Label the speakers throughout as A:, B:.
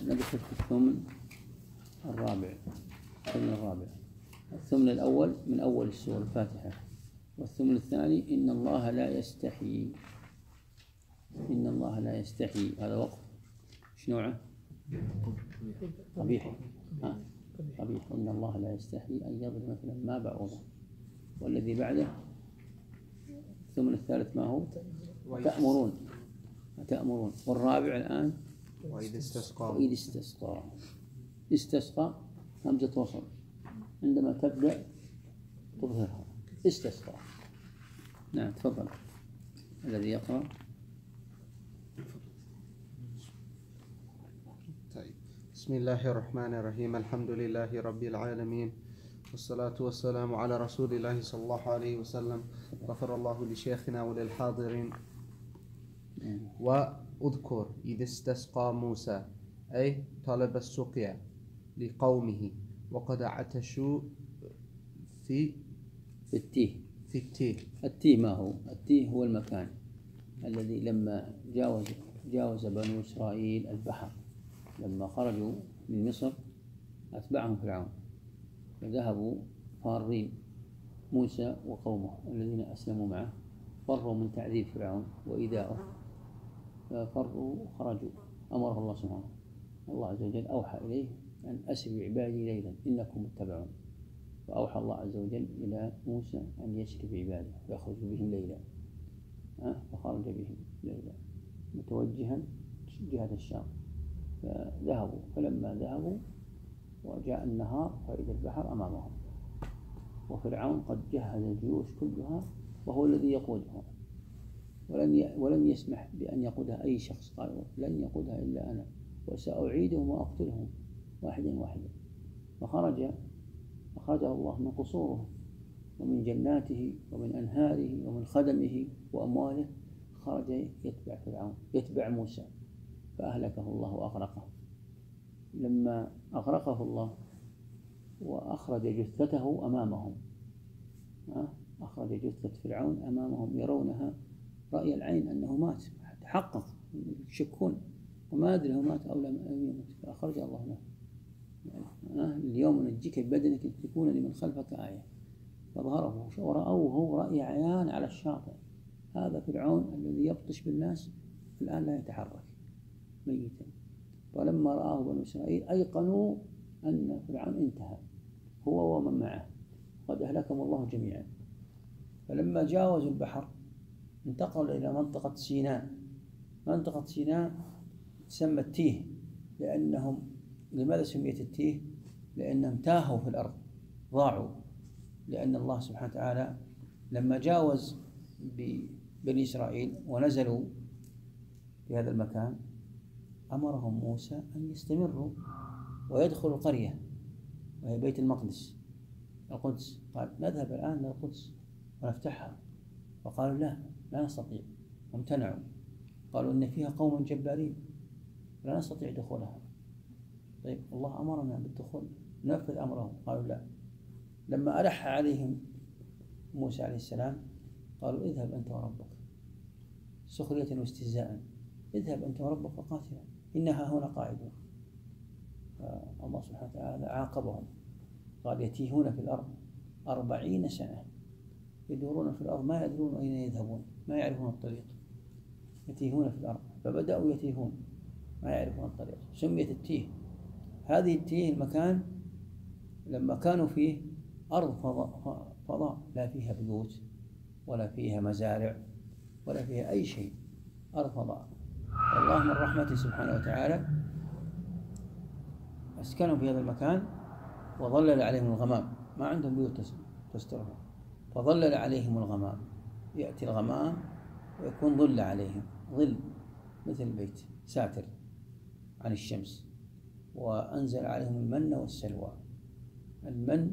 A: ندخل في الثمن الرابع. الثمن الأول من أول السورة الفاتحة، والثمن الثاني إن الله لا يستحي. إن الله لا يستحي هذا وقف إيش نوعه؟ قبيح. قبيح. إن الله لا يستحي أن يضرب مثلا ما بعوضة. والذي بعده الثمن الثالث ما هو؟ تأمرون. والرابع الآن
B: وإذ استسقى.
A: استسقى همزة وصل، عندما تبدأ تظهرها. استسقى. نعم تفضل الذي يقرأ.
B: طيب. بسم الله الرحمن الرحيم. الحمد لله رب العالمين، والصلاة والسلام على رسول الله صلى الله عليه وسلم. غفر الله لشيخنا وللحاضرين. وأذكر إذ استسقى موسى، أي طلب السقيا لقومه، وقد عطشوا في
A: التيه. التيه ما هو؟ التيه هو المكان الذي لما جاوز بنو إسرائيل البحر، لما خرجوا من مصر أتبعهم فرعون، فذهبوا فارين موسى وقومه الذين أسلموا معه، فروا من تعذيب فرعون وإيذائه، ففروا وخرجوا. أمره الله سبحانه، الله عز وجل أوحى إليه أن أسر بعبادي ليلا إنكم متبعون. فأوحى الله عز وجل إلى موسى أن يسر بعباده ويخرج بهم ليلا، فخرج بهم ليلا متوجها جهة الشام. فذهبوا، فلما ذهبوا وجاء النهار فإذا البحر أمامهم، وفرعون قد جهز الجيوش كلها وهو الذي يقودها، ولم يسمح بأن يقودها أي شخص. قال لن يقودها إلا أنا، وسأعيدهم وأقتلهم واحدا. فخرجه الله من قصوره ومن جناته ومن أنهاره ومن خدمه وأمواله، خرج يتبع فرعون، يتبع موسى، فأهلكه الله وأغرقه. لما أغرقه الله وأخرج جثته أمامهم، أخرج جثة فرعون أمامهم يرونها رأي العين أنه مات، تحقق، يشكون وما أدري هو مات أو لم يمت، فأخرج الله له. اليوم ننجيك ببدنك لتكون لمن خلفك آية. فظهره ورأوه رأي عيان على الشاطئ. هذا فرعون الذي يبطش بالناس الآن لا يتحرك ميتا. ولما رآه بنو إسرائيل أيقنوا أن فرعون انتهى هو ومن معه، قد أهلكهم الله جميعا. فلما جاوزوا البحر انتقلوا إلى منطقة سيناء. منطقة سيناء تسمى التيه، لماذا سميت التيه؟ لأنهم تاهوا في الأرض، ضاعوا، لأن الله سبحانه وتعالى لما جاوز ببني إسرائيل ونزلوا في هذا المكان أمرهم موسى أن يستمروا ويدخلوا القرية وهي بيت المقدس القدس. قال نذهب الآن للقدس ونفتحها، فقالوا لا نستطيع، وامتنعوا. قالوا إن فيها قوم جبارين لا نستطيع دخولها. طيب الله أمرنا بالدخول، ننفذ أمره. قالوا لا. لما ألح عليهم موسى عليه السلام قالوا اذهب أنت وربك، سخرية واستهزاء، اذهب أنت وربك فقاتلا إنها هنا قاعدون. فالله سبحانه وتعالى عاقبهم، قال يتيهون في الأرض 40 سنة، يدورون في الأرض ما يدرون أين يذهبون، ما يعرفون الطريق، يتيهون في الأرض. فبدأوا يتيهون ما يعرفون الطريق، سميت التيه. هذه التيه المكان لما كانوا فيه أرض فضاء لا فيها بيوت ولا فيها مزارع ولا فيها أي شيء، أرض فضاء. والله من رحمته سبحانه وتعالى أسكنوا في هذا المكان وظلل عليهم الغمام، ما عندهم بيوت تسترهم، فظلل عليهم الغمام. يأتي الغمام ويكون ظل عليهم، ظل مثل البيت ساتر عن الشمس. وأنزل عليهم المن والسلوى. المن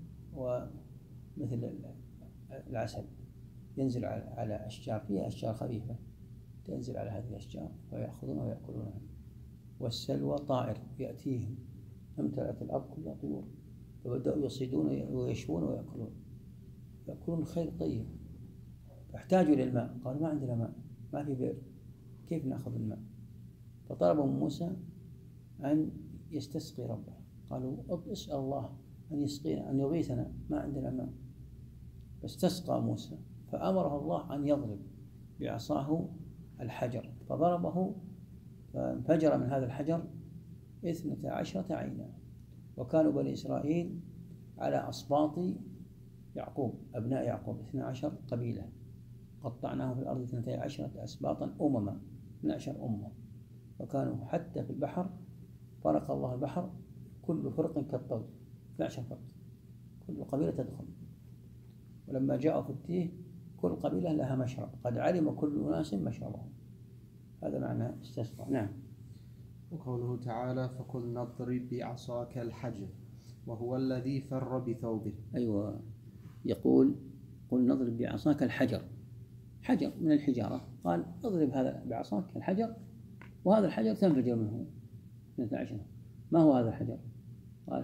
A: ومثل العسل ينزل على أشجار فيها أشجار خفيفة، تنزل على هذه الأشجار ويأخذونها ويأكلونها. والسلوى طائر يأتيهم، امتلأت الأرض كلها طيور، فبدأوا يصيدون ويشوون ويأكلون، يأكلون خير طيب. فاحتاجوا إلى الماء، قالوا ما عندنا ماء، ما في بئر، كيف نأخذ الماء؟ فطلبوا من موسى أن يستسقي ربه. قالوا اسأل الله أن يسقينا، أن يغيثنا، ما عندنا ماء. فاستسقى موسى فأمره الله أن يضرب بعصاه الحجر، فضربه فانفجر من هذا الحجر 12 عينا. وكانوا بني إسرائيل على أسباط يعقوب، أبناء يعقوب 12 قبيلة، قطعناهم في الأرض 12 أسباطا أمما، 12 أمة. وكانوا حتى في البحر فرق الله البحر كل فرق كالطود، 12 فرق، كل قبيلة تدخل. ولما جاءوا في التيه كل قبيلة لها مشرب، قد علم كل أناس مشربهم. هذا معنى استسقى. نعم.
B: وقوله تعالى فقل نضرب بعصاك الحجر وهو الذي فر بثوبه.
A: أيوة، يقول قل نضرب بعصاك الحجر، حجر من الحجارة، قال اضرب هذا بعصاك الحجر، وهذا الحجر تنفجر منه 12. ما هو هذا الحجر؟ قال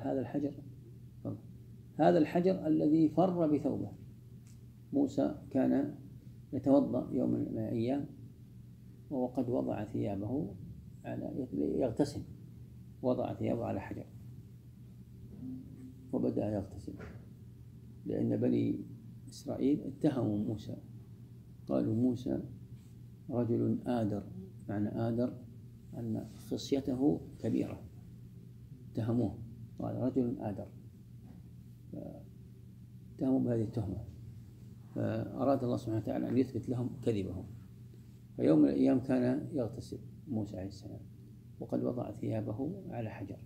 A: هذا الحجر الذي فر بثوبه. موسى كان يتوضأ يوم من الأيام وهو قد وضع ثيابه على يغتسل، وضع ثيابه على حجر وبدأ يغتسل، لأن بني إسرائيل اتهموا موسى، قالوا موسى رجل آدر. معنى آدر أن خصيته كبيرة، اتهموه، قال رجل آدر، اتهموا بهذه التهمة. فأراد الله سبحانه وتعالى أن يثبت لهم كذبهم. فيوم من الأيام كان يغتسل موسى عليه السلام وقد وضع ثيابه على حجر،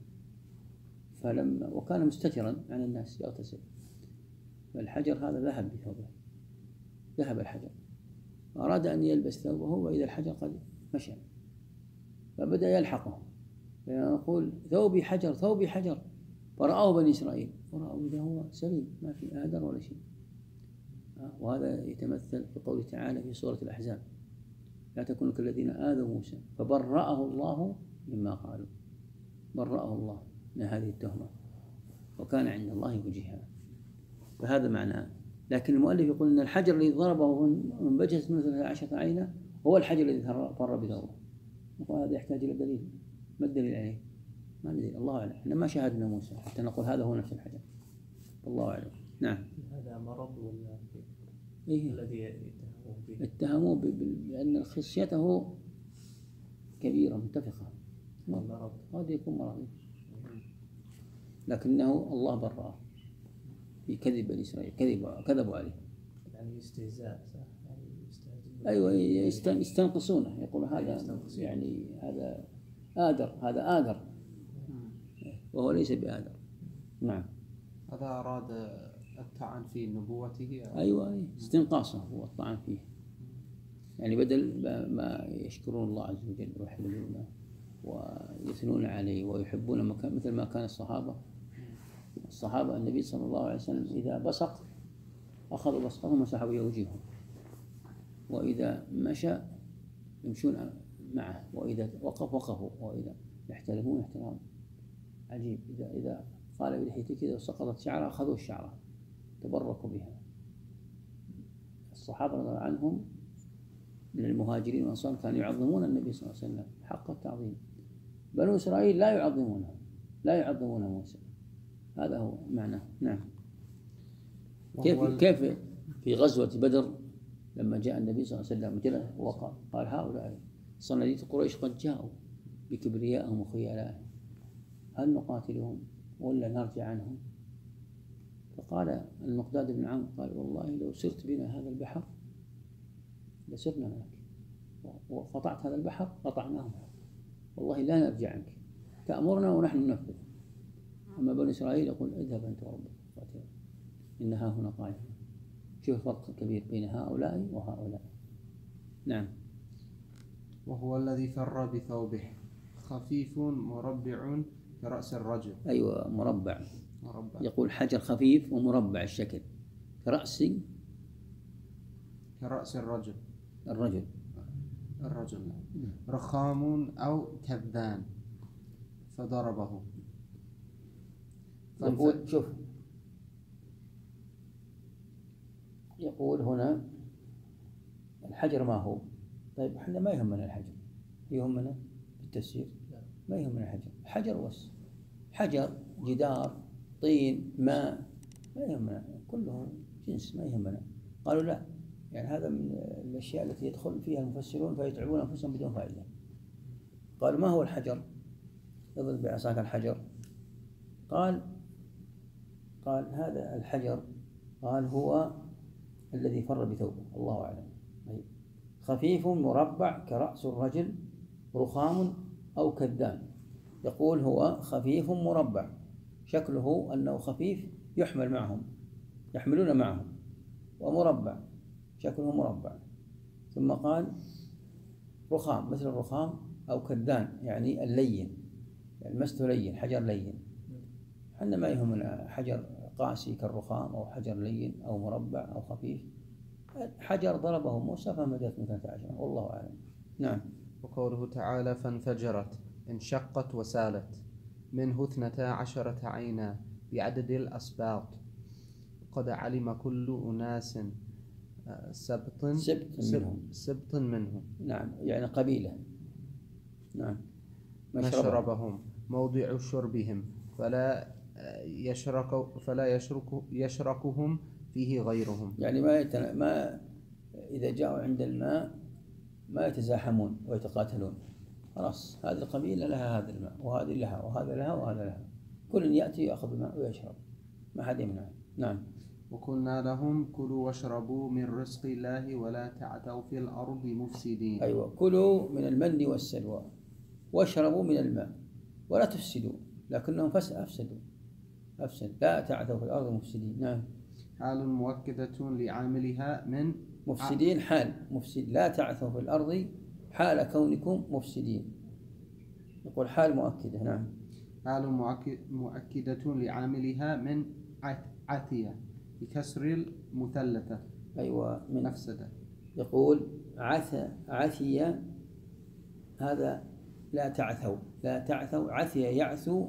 A: وكان مستترا عن الناس يغتسل، فالحجر هذا ذهب بثوبه، ذهب الحجر، فأراد أن يلبس ثوبه وإذا الحجر قد مشى، فبدأ يلحقه، فيقول ثوبي حجر ثوبي حجر. فرآه بني إسرائيل ورأوا إذا هو سليم ما في آدر ولا شيء. وهذا يتمثل في قوله تعالى في سورة الأحزاب لا تكونوا كالذين آذوا موسى فبرأه الله مما قالوا. برأه الله من هذه التهمة وكان عند الله وجيها. فهذا معناه. لكن المؤلف يقول أن الحجر الذي ضربه وانبجست منه 12 عينا هو الحجر الذي فر بثوبه. وهذا يحتاج إلى دليل. ما الدليل عليه؟ ما الدليل؟ الله أعلم. احنا ما شاهدنا موسى حتى نقول هذا هو نفس الحجر. الله أعلم. نعم.
C: هذا مرض ولا
A: إيه؟
C: الذي يتهمون به؟
A: اتهموه بأن خصيته كبيرة منتفخة.
C: مرض.
A: هذا يكون مرض، لكنه الله برأه في كذب بني إسرائيل، كذبوا عليه.
C: يعني استهزاء صح؟ يعني يستهزئون.
A: أيوة، يستنقصونه، يقول هذا يعني هذا آدر وهو ليس بآدر. نعم.
B: هذا أراد الطعن في نبوته.
A: أيوة، استنقاصه هو الطعن فيه، يعني بدل ما يشكرون الله عز وجل ويحمدونه ويثنون عليه ويحبون مثل ما كان الصحابة النبي صلى الله عليه وسلم إذا بصق أخذوا بصقهم وسحبوا وجههم، وإذا مشى يمشون معه، وإذا وقفوا، وإذا يحترمون احترام عجيب. إذا قال بلحيته كذا وسقطت شعره أخذوا الشعره تبركوا بها. الصحابة رضي الله عنهم من المهاجرين والأنصار كانوا يعظمون النبي صلى الله عليه وسلم حق التعظيم. بنو إسرائيل لا يعظمون موسى. هذا هو معناه. نعم. كيف في غزوة بدر لما جاء النبي صلى الله عليه وسلم جلس وقال هؤلاء صناديد قريش قد جاءوا بكبريائهم وخيالائهم، هل نقاتلهم ولا نرجع عنهم؟ فقال المقداد بن عمرو قال والله لو سرت بنا هذا البحر لسرنا معك، وقطعت هذا البحر قطعناهم، والله لا نرجع عنك، تأمرنا ونحن ننفذ. أما بني إسرائيل يقول اذهب أنت وربك قاتل إنها هنا قاعدة. شوف فرق كبير بين هؤلاء وهؤلاء. نعم.
B: وهو الذي فر بثوبه خفيف مربع كرأس الرجل.
A: أيوة، مربع. يقول حجر خفيف ومربع الشكل كرأس
B: الرجل.
A: الرجل.
B: رخام أو كذان فضربه.
A: يقول شوف، يقول هنا الحجر ما هو. طيب احنا ما يهمنا الحجر، يهمنا التفسير. ما يهمنا حجر، حجر بس، حجر، جدار، طين، ماء، ما يهمنا، كله جنس ما يهمنا. قالوا لا، يعني هذا من الأشياء التي يدخل فيها المفسرون فيتعبون أنفسهم بدون فائدة. قالوا ما هو الحجر؟ اضرب بعصاك الحجر. قال هذا الحجر، قال هو الذي فر بثوبه، الله أعلم. خفيف مربع كرأس الرجل، رخام أو كدان. يقول هو خفيف مربع، شكله أنه خفيف يحمل معهم، يحملون معهم، ومربع شكله مربع. ثم قال رخام مثل الرخام أو كدان، يعني اللين، يعني مسته لين، حجر لين. حنا ما يهمنا حجر قاسي كالرخام أو حجر لين أو مربع أو خفيف، حجر ضربه موسى فمدت 12، والله أعلم. نعم.
B: وقوله تعالى فانفجرت انشقت وسالت منه 12 عينا بعدد الأسباط قد علم كل أناس سبط منهم.
A: نعم، يعني قبيلة. نعم.
B: مشربهم موضع شربهم فلا يشركهم فيه غيرهم.
A: يعني ما إذا جاءوا عند الماء ما يتزاحمون ويتقاتلون، خلاص هذه القبيلة لها هذا الماء، وهذه لها، وهذا لها، وهذا لها، كل يأتي يأخذ الماء ويشرب، ما حد يمنع. نعم.
B: وقلنا لهم كلوا واشربوا من رزق الله ولا تعثوا في الأرض مفسدين.
A: أيوة، كلوا من المن والسلوى واشربوا من الماء ولا تفسدوا، لكنهم أفسدوا، لا تعثوا في الأرض مفسدين. نعم.
B: حال مؤكدة لعاملها من
A: مفسدين، حال مفسد، لا تعثوا في الأرض حال كونكم مفسدين، يقول حال مؤكدة. نعم.
B: حال مؤكدة لعاملها من عثية بكسر المثلثة.
A: أيوة، من
B: أفسد.
A: يقول عثية، هذا لا تعثوا، عثية يعثو،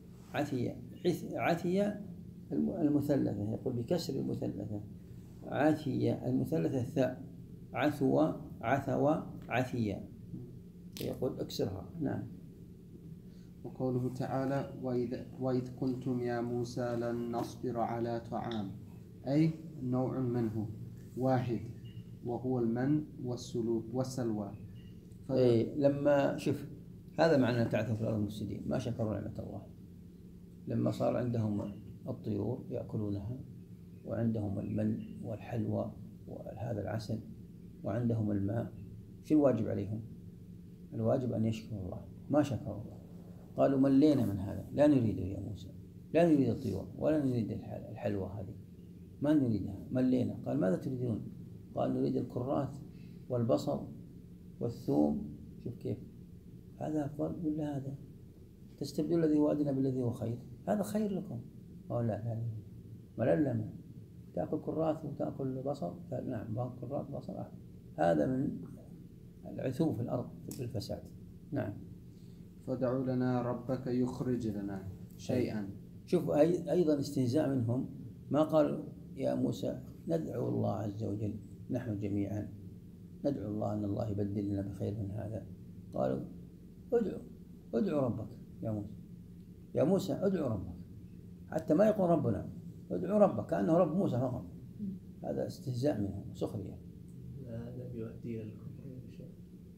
A: عثية المثلثة، يقول بكسر المثلثة، عثية المثلثة الثاء، عثوا عثية، يقول اكسرها. نعم.
B: وقوله تعالى وإذ قلتم يا موسى لن نصبر على طعام، أي نوع منه واحد وهو المن والسلوى.
A: لما شوف هذا معنى تعثوا في الأرض المفسدين، ما شكروا نعمة الله. لما صار عندهم الطيور يأكلونها، وعندهم المن والحلوى وهذا العسل، وعندهم الماء، شو الواجب عليهم؟ الواجب أن يشكروا الله، ما شكروا الله. قالوا ملينا من هذا، لا نريده يا موسى، لا نريد الطيور ولا نريد الحلوى هذه، ما نريدها، ملينا. قال ماذا تريدون؟ قال نريد الكرات والبصل والثوم. شوف كيف هذا أفضل ولا هذا؟ تستبدل الذي هو أدنى بالذي هو خير، هذا خير لكم. قال لا مللنا، تأكل كرات وتأكل بصل. قال نعم، كرات بصل هذا من العثو في الأرض بالفساد. نعم.
B: فدعوا لنا ربك يخرج لنا شيئا.
A: شوف أيضا استهزاء منهم، ما قالوا يا موسى ندعو الله عز وجل نحن جميعا، ندعو الله أن الله يبدل لنا بخير من هذا. قالوا ادعو ربك يا موسى ادعو ربك، حتى ما يقول ربنا، ادعو ربك كأنه رب موسى فقط. هذا استهزاء منهم وسخرية.
C: هذا يؤدي إلى الكفر بشيء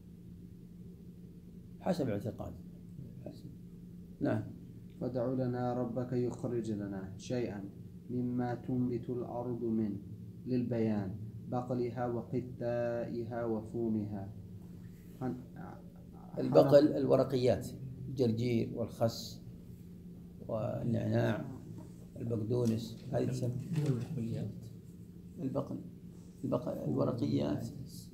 A: حسب اعتقاد. نعم.
B: فدعوا لنا ربك يخرج لنا شيئا مما تنبت الأرض من للبيان بقلها وقثائها وفومها.
A: البقل الورقيات، الجرجير والخس والنعناع، البقدونس، هذه تسمى البقل الورقيات.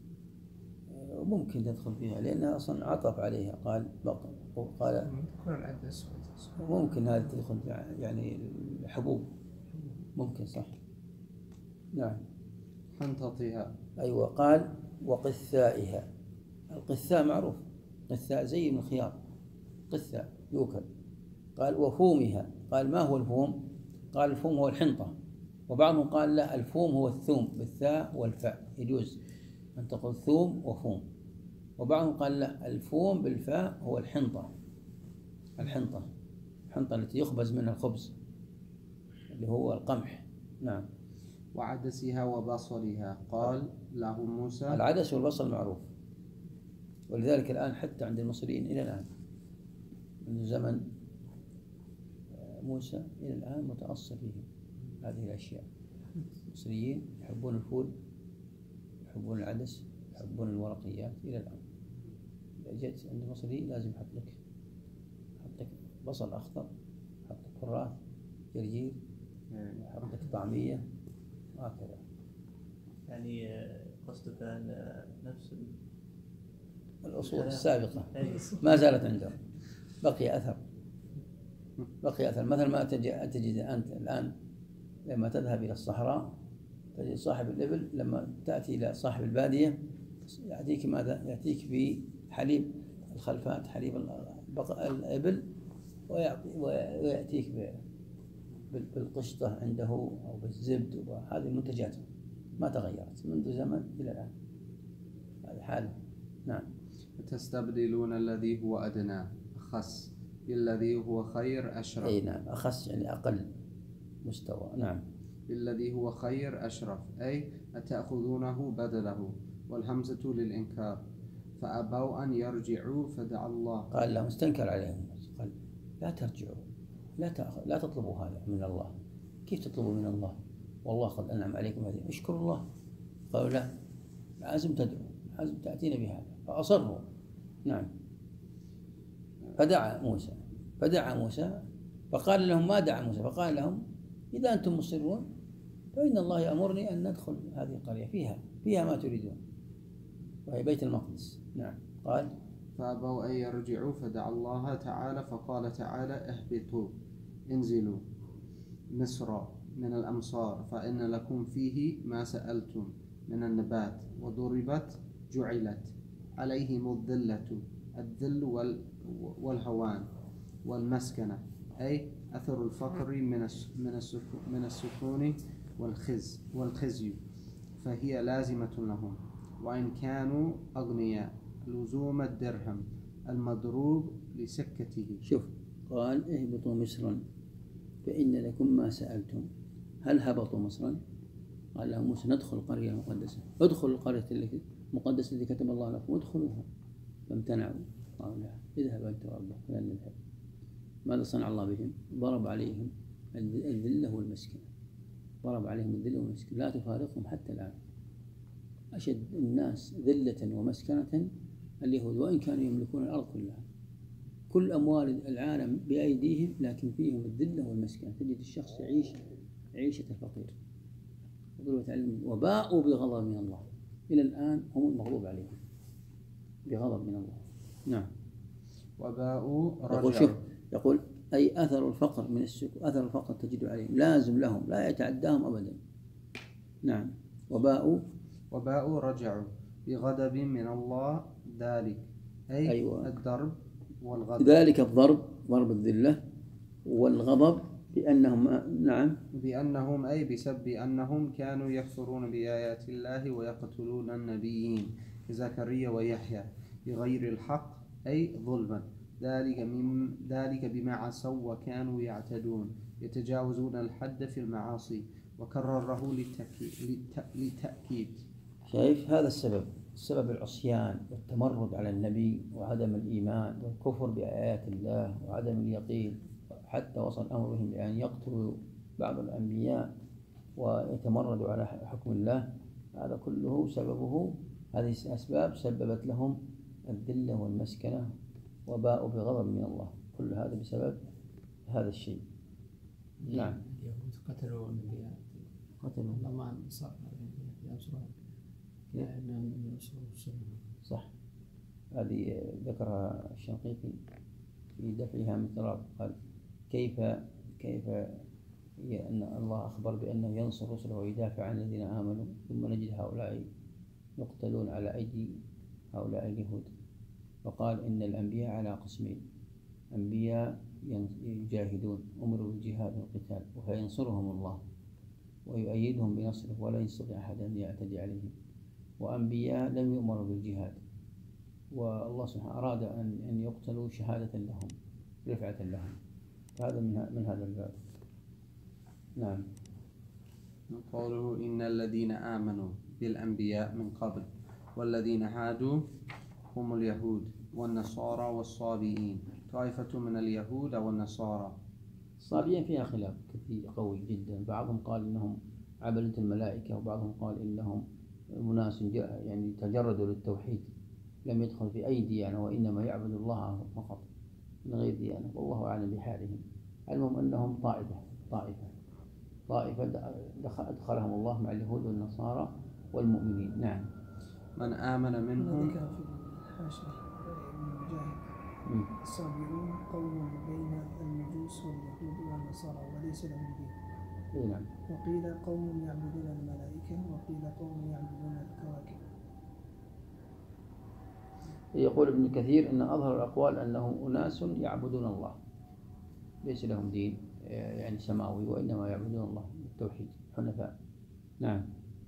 A: ممكن تدخل فيها لأنها أصلا عطف عليها، قال بقل، قال ممكن هذه تدخل يعني الحبوب، ممكن صح. نعم.
B: حنطتها.
A: أيوة. قال وقثائها، القثاء معروف، قثاء زي من الخيار، قثاء يوكل. قال وفومها، قال ما هو الفوم؟ قال الفوم هو الحنطة، وبعضهم قال لا، الفوم هو الثوم بالثاء والفاء، يجوز أن تقول ثوم وفوم. وبعضهم قال لا، الفوم بالفاء هو الحنطة، الحنطة التي يخبز منها الخبز اللي هو القمح. نعم.
B: وعدسها وبصلها. قال له موسى.
A: العدس والبصل معروف، ولذلك الآن حتى عند المصريين إلى الآن من زمن موسى إلى الآن متأصل فيهم هذه الأشياء. المصريين يحبون الفول، يحبون العدس، يحبون الورقيات إلى الآن. إذا جيت عند المصري لازم يحط لك بصل أخضر، يحط لك كراث، جرجير، يحط لك طعمية، وهكذا.
C: يعني قصدك أن نفس
A: الأصول السابقة ما زالت عندهم، بقي أثر. مثل ما تجد أنت الآن لما تذهب إلى الصحراء تجد صاحب الإبل لما تأتي إلى صاحب البادية يأتيك ماذا؟ يأتيك بحليب الخلفات، حليب الإبل، ويأتيك بالقشطة عنده أو بالزبد، وهذه المنتجات ما تغيرت منذ زمن إلى الآن، هذه حاله. نعم.
B: تستبدلون الذي هو أدنى أخس بالذي هو خير أشرف.
A: أي نعم، أخس يعني أقل مستوى. نعم.
B: بالذي هو خير أشرف، أي أتأخذونه بدله، والهمزة للإنكار. فأبوا أن يرجعوا فدعا الله.
A: قال لهم، استنكر عليهم، قال لا ترجعوا، لا تطلبوا هذا من الله. كيف تطلبوا من الله والله قد أنعم عليكم هذه؟ اشكروا الله. قالوا لا، لازم تدعو، لازم تأتينا بهذا. فأصروا. نعم. فدعا موسى فقال لهم ما دعا موسى، فقال لهم إذا أنتم مصرون فإن الله يأمرني أن ندخل هذه القرية فيها ما تريدون، وهي بيت المقدس. نعم. قال
B: فأبوا أن يرجعوا فدعا الله تعالى، فقال تعالى اهبطوا انزلوا مصر من الأمصار، فإن لكم فيه ما سألتم من النبات، وضربت جعلت عليهم الذل والهوان والمسكنة، أي أثر الفقر من السكون والخزي، فهي لازمة لهم وإن كانوا أغنياء، لزوم الدرهم المضروب لسكته.
A: شوف، قال اهبطوا مصرا فإن لكم ما سألتم. هل هبطوا مصرا؟ قال لهم موسى ندخل القرية المقدسة، ادخلوا القرية المقدسة التي كتب الله لكم ادخلوها، فامتنعوا. قالوا لا، اذهب أنت وربك فلن نذهب. ماذا صنع الله بهم؟ ضرب عليهم الذلة والمسكنة، لا تفارقهم حتى الآن. أشد الناس ذلة ومسكنة اليهود، وإن كانوا يملكون الأرض كلها، كل أموال العالم بأيديهم، لكن فيهم الذلة والمسكنة. تجد الشخص يعيش عيشة الفقير، وباءوا بغضب من الله. إلى الآن هم المغضوب عليهم بغضب من الله. نعم.
B: وباءوا
A: رجعوا. يقول أي أثر الفقر من السكون، أثر الفقر تجد عليهم، لازم لهم، لا يتعداهم أبدا. نعم. وباءوا
B: رجعوا بغضب من الله، ذلك أي
A: أيوة.
B: الضرب والغضب.
A: ذلك الضرب، ضرب الذلة، والغضب
B: بأنهم أي بسبب أنهم كانوا يكفرون بآيات الله ويقتلون النبيين زكريا ويحيى بغير الحق، أي ظلما. ذلك بما عصوا وكانوا يعتدون، يتجاوزون الحد في المعاصي. وكرره للتأكيد.
A: شايف؟ هذا السبب العصيان والتمرد على النبي وعدم الإيمان والكفر بآيات الله وعدم اليقين، حتى وصل الأمر بهم بأن يقتلوا بعض الأنبياء ويتمردوا على حكم الله. هذا كله سببه، هذه الأسباب سببت لهم الذلة والمسكنة، وباءوا بغضب من الله. كل هذا بسبب هذا الشيء. نعم.
D: اليهود قتلوا الأنبياء، الله ما نصر ينصرهم، لأنهم ينصروا السنة.
A: صح. هذه ذكرها الشنقيطي في دفعها من التراب. قال كيف هي أن الله أخبر بأنه ينصر رسله ويدافع عن الذين آمنوا، ثم نجد هؤلاء يقتلون على أيدي هؤلاء اليهود. فقال إن الأنبياء على قسمين: أنبياء يجاهدون، أمروا بالجهاد والقتال، فينصرهم الله ويؤيدهم بنصره ولا يستطيع أحد أن يعتدي عليهم، وأنبياء لم يؤمروا بالجهاد، والله سبحانه أراد أن يقتلوا شهادة لهم، رفعة لهم. هذا من هذا الباب. نعم.
B: قوله إن الذين آمنوا بالأنبياء من قبل والذين هادوا هم اليهود والنصارى والصابئين، طائفة من اليهود والنصارى.
A: الصابئين فيها خلاف كثير قوي جدا، بعضهم قال إنهم عبدة الملائكة، وبعضهم قال إنهم أناس يعني تجردوا للتوحيد، لم يدخل في أي ديانة وإنما يعبد الله فقط من غير ديانة، والله أعلم بحالهم. المهم أنهم طائفة أدخلهم الله مع اليهود والنصارى والمؤمنين. نعم.
B: من آمن منهم.
E: ذكر في الحاشية ابن مجاهد الصابئون قوم بين المجوس واليهود والنصارى وليس لهم دين.
A: نعم.
E: وقيل قوم يعبدون الملائكة وقيل قوم يعبدون الكواكب.
A: يقول ابن كثير أن أظهر الأقوال أنهم أناس يعبدون الله ليس لهم دين يعني سماوي، وإنما يعبدون الله بالتوحيد حنفاء. نعم.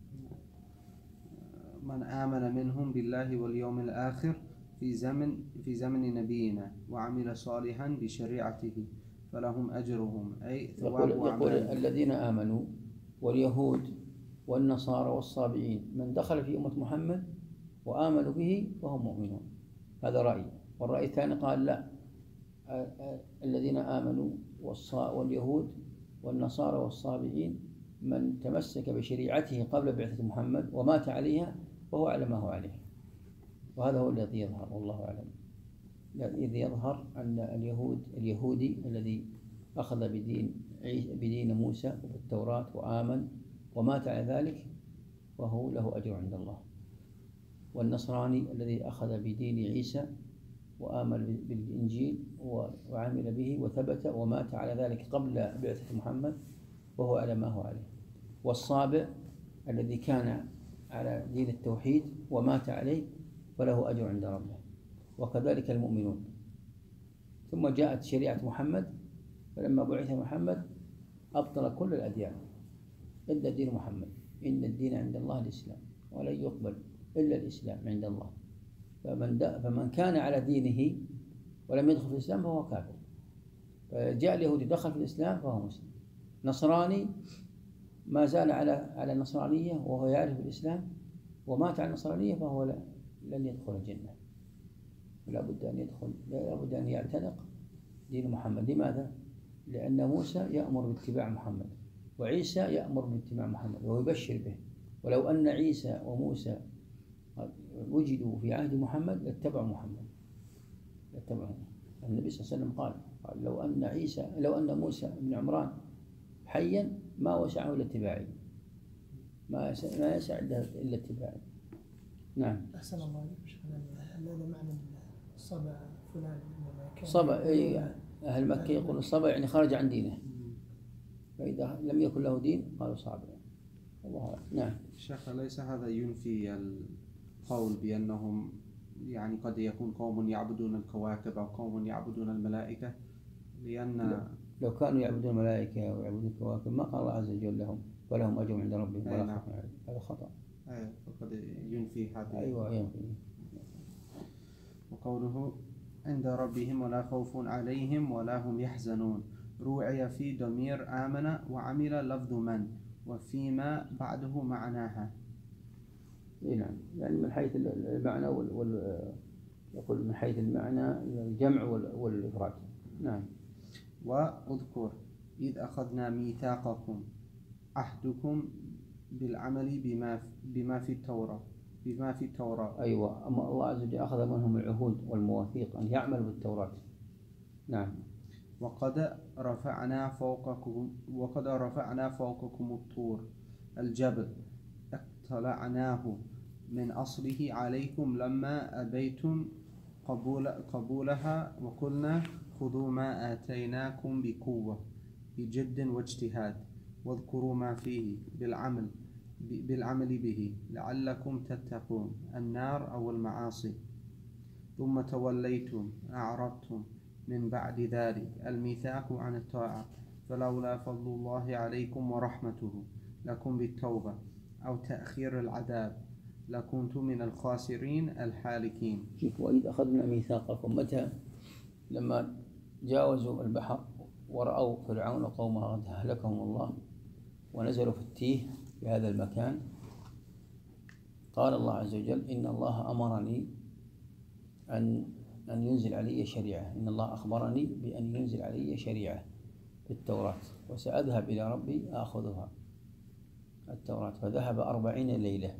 B: من آمن منهم بالله واليوم الآخر في زمن نبينا وعمل صالحا بشريعته فلهم أجرهم أي ثواب
A: يقول الذين آمنوا واليهود والنصارى والصابئين، من دخل في أمة محمد وآمنوا به فهم مؤمنون. هذا رأي. والرأي الثاني قال لا، الذين آمنوا واليهود والنصارى والصابئين من تمسك بشريعته قبل بعثة محمد ومات عليها وهو على ما هو عليه. وهذا هو الذي يظهر والله أعلم. إذ يظهر أن اليهودي الذي أخذ بدين موسى وبالتوراة وآمن ومات على ذلك وهو له أجر عند الله. والنصراني الذي أخذ بدين عيسى وآمن بالإنجيل وعمل به وثبت ومات على ذلك قبل بعثة محمد وهو على ما هو عليه. والصابئ الذي كان على دين التوحيد ومات عليه فله أجر عند ربه. وكذلك المؤمنون. ثم جاءت شريعة محمد، فلما بعث محمد أبطل كل الأديان إلا دين محمد. إن الدين عند الله الإسلام ولن يقبل إلا الإسلام عند الله. فمن كان على دينه ولم يدخل في الإسلام فهو كافر. فجاء اليهودي دخل في الإسلام فهو مسلم. نصراني ما زال على النصرانية وهو يعرف الإسلام ومات على النصرانية فهو لن يدخل الجنة. لا بد أن يعتنق دين محمد. لماذا؟ لأن موسى يأمر باتباع محمد وعيسى يأمر باتباع محمد ويبشر به. ولو أن عيسى وموسى وجدوا في عهد محمد لاتبعوا محمد. النبي صلى الله عليه وسلم قال لو أن موسى بن عمران حيا ما وسعه إلا اتباعي، ما يسع إلا اتباعي. نعم.
E: أحسن الله عليك. هذا معنى الصبا فلان
A: صبا. أهل مكة يقول الصبا يعني خرج عن دينه، فإذا لم يكن له دين قالوا صابئ. الله أعلم. نعم.
B: شيخ، ليس هذا ينفي القول بأنهم يعني قد يكون قوم يعبدون الكواكب أو قوم يعبدون الملائكة؟ لأن
A: لو كانوا يعبدون الملائكة ويعبدون الكواكب ما قال الله عز وجل لهم ولهم أجر عند ربهم ولا خوف عليهم. هذا خطأ.
B: فقد ينفي هذا.
A: أيوة ينفي.
B: وقوله عند ربهم ولا خوف عليهم ولا هم يحزنون روعي في ضمير آمن وعمل لفظ من وفيما بعده معناها.
A: نعم. يعني من حيث المعنى يقول من حيث المعنى الجمع والإفراد. نعم.
B: واذكر إذ أخذنا ميثاقكم عهدكم بالعمل بما في التوراة.
A: أيوة. أما الله عز وجل أخذ منهم العهود والمواثيق أن يعملوا بالتوراة. نعم.
B: وقد رفعنا فوقكم الطور الجبل اطلعناه من أصله عليكم لما أبيتم قبولها وقلنا خذوا ما آتيناكم بقوة بجد واجتهاد واذكروا ما فيه بالعمل به لعلكم تتقون النار أو المعاصي. ثم توليتم أعرضتم من بعد ذلك الميثاق عن الطاعة فلولا فضل الله عليكم ورحمته لكم بالتوبة أو تأخير العذاب لكنتم من الخاسرين الحالكين.
A: وإذ أخذنا ميثاقكم متى؟ لما جاوزوا البحر ورأوا فرعون وقومه قد أهلكهم الله ونزلوا في التيه في هذا المكان، قال الله عز وجل: إن الله أمرني أن ينزل علي شريعة، إن الله أخبرني بأن ينزل علي شريعة في التوراة، وسأذهب إلى ربي آخذها التوراة. فذهب 40 ليلة،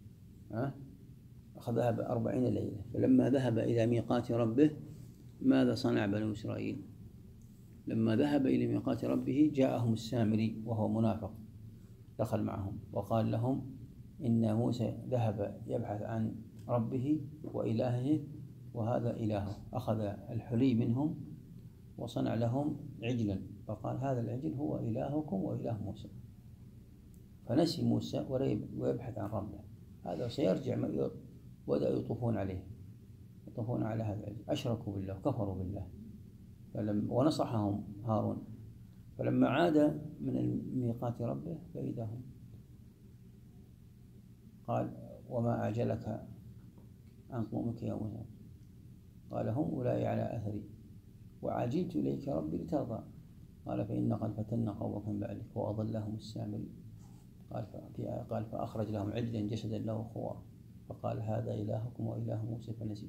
A: ذهب 40 ليلة. فلما ذهب إلى ميقات ربه ماذا صنع بنو إسرائيل؟ لما ذهب إلى ميقات ربه جاءهم السامري وهو منافق، دخل معهم وقال لهم: إن موسى ذهب يبحث عن ربه وإلهه وهذا إلهه. أخذ الحلي منهم وصنع لهم عجلا، فقال: هذا العجل هو إلهكم وإله موسى. فنسي موسى ويبحث عن ربه. هذا سيرجع، وبدأوا يطوفون عليه، يطوفون على هذا العجل، أشركوا بالله وكفروا بالله. ونصحهم هارون. فلما عاد من ميقات ربه فإذا هم، قال: وما أعجلك عن قومك يا موسى؟ قال: هم أولئك على أثري وعجلت إليك ربي لترضى. قال: فإن قد فتنا قومك من بعدك وأضلهم السامري. قال: فأخرج لهم عجلا جسدا له خوار، فقال: هذا إلهكم وإله موسى فنسي.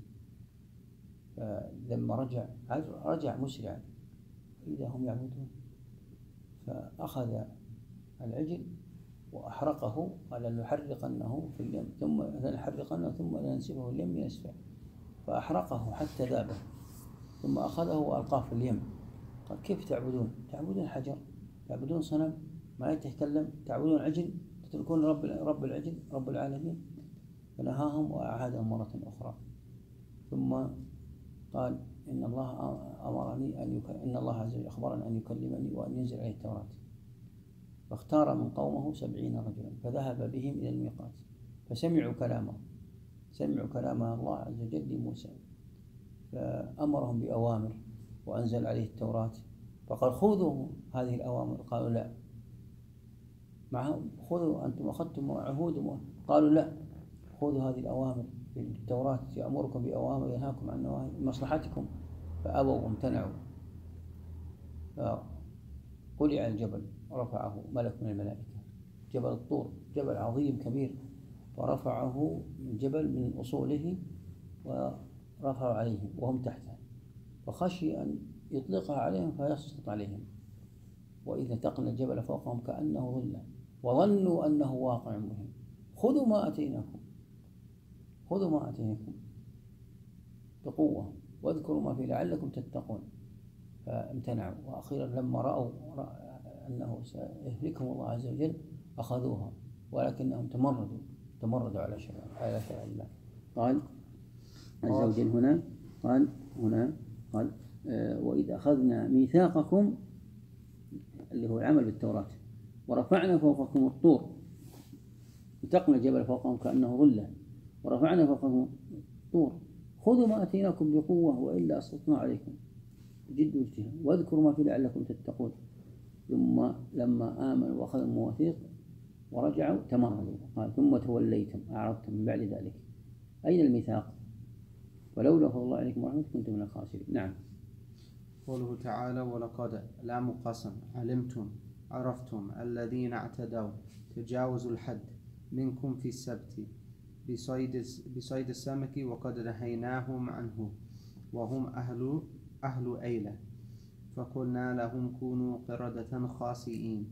A: فلما رجع مسرعا فإذا هم يعبدون، فأخذ العجل وأحرقه، قال: لنحرقنه في اليم ثم لنحرقنه ثم لننسفه اليم ينسفه. فأحرقه حتى ذاب، ثم أخذه وألقاه في اليم. قال: كيف تعبدون؟ تعبدون حجر، تعبدون صنم ما يتكلم، تعبدون عجل، تتركون رب العجل رب العالمين. فنهاهم وأعادهم مرة أخرى. ثم قال: إن الله أمرني إن الله عز وجل أخبرني أن يكلمني وأن ينزل عليه التوراة. فاختار من قومه 70 رجلا فذهب بهم إلى الميقات، فسمعوا كلام الله عز وجل لموسى، فأمرهم بأوامر وأنزل عليه التوراة. فقال: خذوا هذه الأوامر. قالوا: لا. خذوا أنتم أخذتم عهود. قالوا: لا، خذوا هذه الأوامر في التوراة، يأمركم بأوامر ينهاكم عن نواهي مصلحتكم. فأبوا وامتنعوا. فقلع الجبل ورفعه ملك من الملائكة، جبل الطور، جبل عظيم كبير، فرفعه الجبل من أصوله ورفعه عليهم وهم تحته، فخشي أن يطلقها عليهم فيسقط عليهم. وإذا تقن الجبل فوقهم كأنه ظلة وظنوا أنه واقع بهم. خذوا ما أتيناكم بقوة واذكروا ما فيه لعلكم تتقون. فامتنعوا، وأخيرا لما رأوا أنه سيهلكهم الله عز وجل أخذوها، ولكنهم تمردوا على شرع الله. قال عز وجل هنا قال: وإذا أخذنا ميثاقكم، اللي هو العمل بالتوراة، ورفعنا فوقكم الطور، وتقنا الجبل فوقهم كأنه ظلة، ورفعنا فوقهم الطور، خذوا ما أتيناكم بقوة وإلا أسقطنا عليكم بجد واجتهاد واذكروا ما فيه لعلكم تتقون. ثم لما آمنوا وأخذوا المواثيق ورجعوا تمردوا. قال: ثم توليتم أعرضتم من بعد ذلك. أين الميثاق؟ ولولا فضل الله عليكم ورحمته كنتم من الخاسرين. نعم.
B: قوله تعالى: ولقد لام قسم علمتم عرفتم الذين اعتدوا تجاوزوا الحد منكم في السبت بصيد السمك وقد نهيناهم عنه وهم أهل أيلة، فقلنا لهم كونوا قردة خاسئين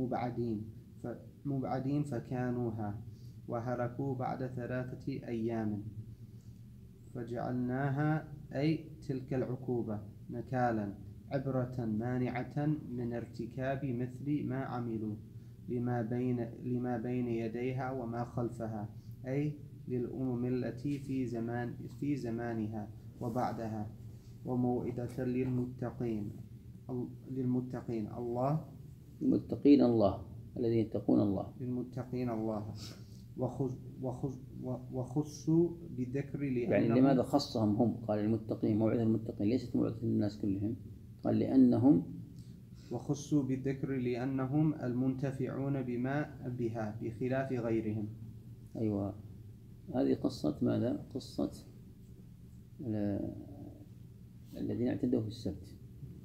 B: مبعدين فكانوها وهلكوا بعد 3 أيام. فجعلناها أي تلك العقوبة نكالا عبرة مانعة من ارتكاب مثل ما عملوا لما بين يديها وما خلفها، أي للأمم التي في زمانها وبعدها، وموئدة للمتقين الله
A: الذين يتقون الله.
B: للمتقين الله. وخصوا بذكر
A: يعني لماذا خصهم هم؟ قال المتقين، موعظة المتقين، ليست موعظة الناس كلهم. قال لأنهم،
B: وخصوا بالذكر لأنهم المنتفعون بها بخلاف غيرهم.
A: أيوة، هذه قصة ماذا؟ قصة الذين اعتدوا في السبت.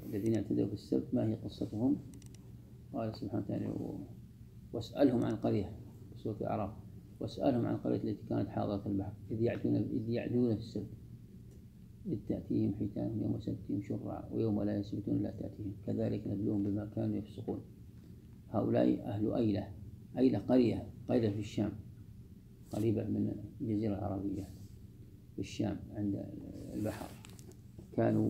A: الذين اعتدوا في السبت ما هي قصتهم؟ قال سبحانه وتعالى واسألهم عن القرية سورة الأعراف واسألهم عن القرية التي كانت حاضرة البحر إذ يعدون في السبت إذ تأتيهم حيتانهم يوم سبتهم شرعا ويوم لا يسبتون لا تأتيهم كذلك نبلوهم بما كانوا يفسقون. هؤلاء أهل أيلة قرية في الشام قريبة من الجزيرة العربية في الشام عند البحر، كانوا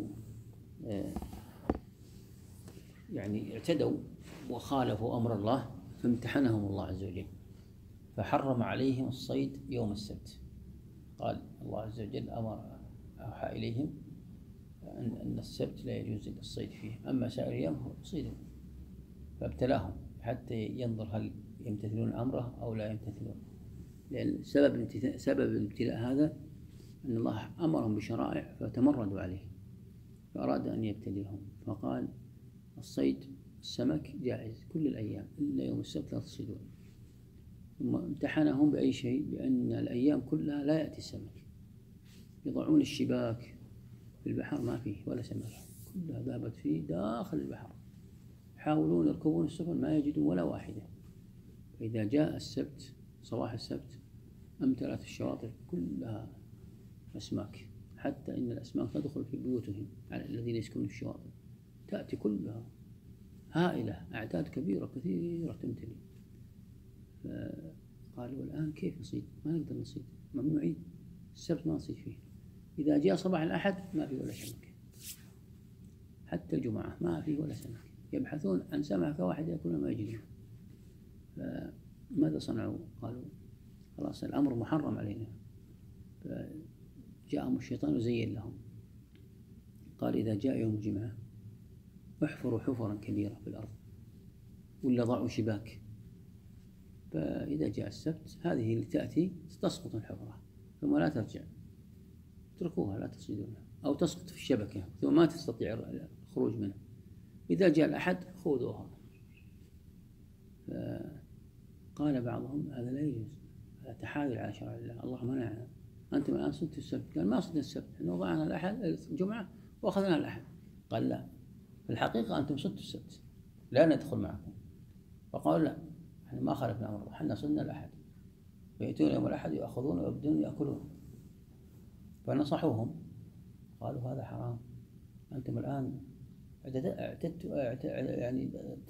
A: يعني اعتدوا وخالفوا أمر الله فامتحنهم الله عز وجل فحرم عليهم الصيد يوم السبت. قال الله عز وجل أوحى إليهم أن السبت لا يجوز الصيد فيه، أما سائر الأيام صيدوا، فابتلاهم حتى ينظر هل يمتثلون أمره أو لا يمتثلون. لأن سبب الابتلاء هذا أن الله أمرهم بشرائع فتمردوا عليه فأراد أن يبتليهم، فقال الصيد السمك جائز كل الأيام إلا يوم السبت لا تصيدون. ثم امتحنهم بأي شيء؟ بأن الأيام كلها لا يأتي السمك، يضعون الشباك في البحر ما فيه ولا سمك، كلها ذهبت فيه داخل البحر، يحاولون يركبون السفن ما يجدون ولا واحدة. فإذا جاء السبت صباح السبت أمتلأت الشواطئ كلها أسماك، حتى إن الأسماك تدخل في بيوتهم على الذين يسكنون في الشواطئ، تأتي كلها هائلة أعداد كبيرة كثيرة تمتلي. فقالوا الآن كيف نصيد؟ ما نقدر نصيد، ممنوعين السبت ما نصيد فيه. إذا جاء صباح الأحد ما في ولا سمك، حتى الجمعة ما في ولا سمك، يبحثون عن سمكة واحدة يأكلون ما يجدون. فماذا صنعوا؟ قالوا خلاص الأمر محرم علينا. فجاءهم الشيطان وزين لهم، قال إذا جاء يوم الجمعة احفروا حفرا كبيرة في الأرض ولا ضعوا شباك، فإذا جاء السبت هذه اللي تأتي تسقط الحفرة ثم لا ترجع، اتركوها لا تصيدونها، أو تسقط في الشبكة ثم ما تستطيع الخروج منها. إذا جاء الأحد خذوها. فقال بعضهم هذا لا يجوز، هذا تحايل على شرع الله، الله منعنا، أنتم الآن صدتوا السبت. قال ما صدنا السبت، احنا وضعنا الأحد الجمعة وأخذنا الأحد. قال لا، في الحقيقة أنتم صدتوا السبت لا ندخل معكم. فقالوا لا احنا ما خالفنا أمر الله، احنا صدنا الأحد. فيأتون يوم الأحد يأخذون ويبدون يأكلون. فنصحوهم قالوا هذا حرام، أنتم الآن يعني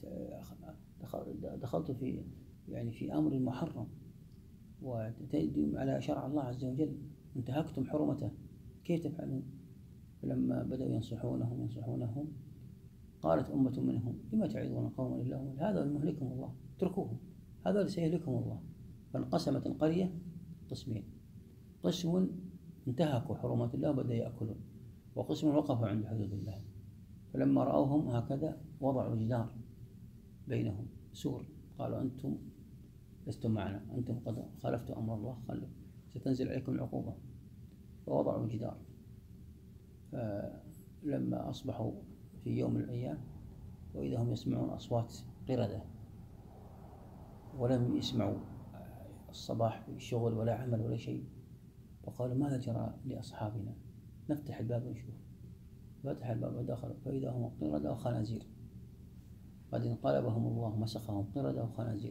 A: دخلتوا في أمر محرم وتأتون على شرع الله عز وجل، انتهكتم حرمته، كيف تفعلون؟ فلما بدأوا ينصحونهم قالت أمة منهم لما تعظون قوما الله هذا المهلكهم الله، اتركوهم هذا سيهلكهم الله. فانقسمت القرية قسمين، قسم انتهكوا حرمات الله وبدأوا يأكلون، وقسم وقفوا عند حدود الله. فلما رأوهم هكذا وضعوا جدار بينهم سور، قالوا أنتم لستم معنا، أنتم قد خالفتوا أمر الله، ستنزل عليكم العقوبة. فوضعوا جدار. فلما أصبحوا في يوم من الأيام وإذا هم يسمعون أصوات قردة، ولم يسمعوا الصباح في شغل ولا عمل ولا شيء، فقالوا ماذا جرى لأصحابنا؟ نفتح الباب ونشوف. فتح الباب ودخلوا فإذا هم قردة وخنازير، قد انقلبهم الله مسخهم قردة وخنازير.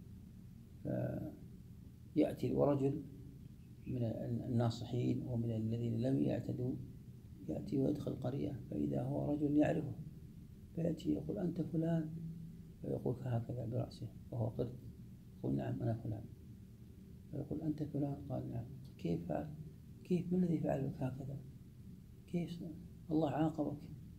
A: فيأتي ورجل من الناصحين ومن الذين لم يعتدوا يأتي ويدخل القرية فإذا هو رجل يعرفه، فيأتي يقول أنت فلان، فيقول هكذا برأسه وهو قرد، يقول نعم أنا فلان، فيقول أنت فلان، قال نعم. كيف فعل؟ كيف؟ ما الذي فعل بك هكذا؟ كيف الله عاقبك؟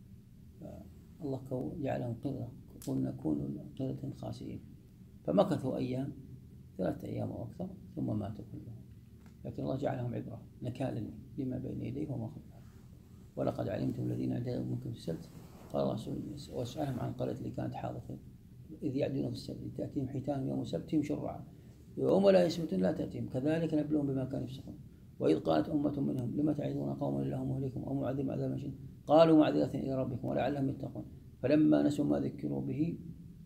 A: الله جعلهم قردة، قلنا كونوا قردة خاسئين. فمكثوا أيام، 3 أيام أو أكثر، ثم ماتوا كلهم. لكن الله جعلهم عبرة نكالا لما بين يديه وما خلفه. ولقد علمتم الذين اعتدوا منكم في السبت قال الله واسألهم عن القرية اللي كانت حاضرة إذ يعدون في السبت تأتيهم حيتان يوم سبتهم شرعا ويوم لا يسبتون لا تأتيهم كذلك نبلوهم بما كانوا يفسقون. وإذ قالت أمة منهم لما تعظون قوما الله مهلكهم أو معذبهم عذابا شديدا قالوا معذرة إلى ربكم ولعلهم يتقون. فلما نسوا ما ذكروا به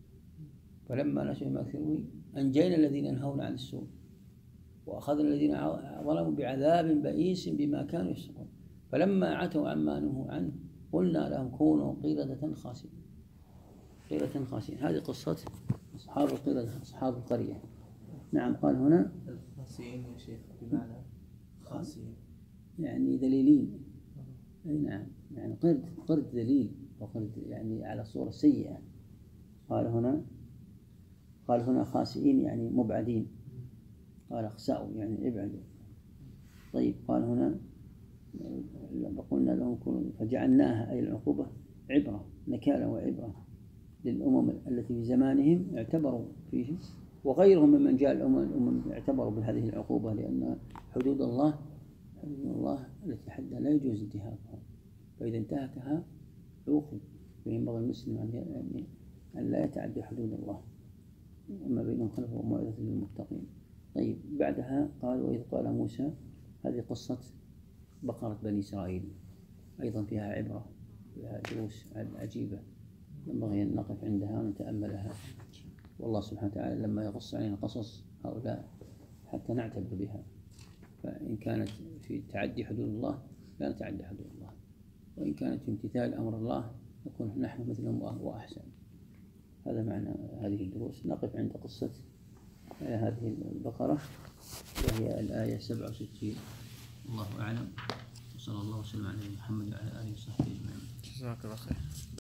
A: أنجينا الذين ينهون عن السوء وأخذنا الذين ظلموا بعذاب بئيس بما كانوا يفسقون. فلما عتوا عما نهوا عنه قلنا لهم كونوا قردة خاسئين. قردة خاسئين، هذه قصة أصحاب القردة أصحاب القرية. نعم. قال هنا
C: الخاسئين يا شيخ بمعنى خاسئين
A: يعني ذليلين. أي نعم، يعني قرد ذليل، وقرد يعني على صورة سيئة. قال هنا خاسئين يعني مبعدين. قال اخسأوا يعني ابعدوا. طيب قال هنا قلنا لهم كونوا، فجعلناها أي العقوبة عبرة، نكالا وعبرة للأمم التي في زمانهم اعتبروا فيه، وغيرهم ممن جاء الأمم اعتبروا بهذه العقوبة، لأن حدود الله التي حدها لا يجوز انتهاكها، فإذا انتهكها عوقب. فينبغي المسلم أن لا يتعدى حدود الله، وما بينهم خلفه وموعظة للمتقين. طيب بعدها قال وإذ قال موسى، هذه قصة بقرة بني إسرائيل، أيضا فيها عبرة، فيها دروس عجيبة ينبغي أن نقف عندها ونتأملها. والله سبحانه وتعالى لما يقص علينا قصص هؤلاء حتى نعتبر بها، فإن كانت في تعدي حدود الله لا نتعدى حدود الله، وإن كانت في امتثال أمر الله نكون نحن مثلهم وأحسن. هذا معنى هذه الدروس. نقف عند قصة هذه البقرة وهي الآية 67. الله أعلم، وصلى الله وسلم على محمد وعلى آله وصحبه أجمعين.
B: جزاك الله خير.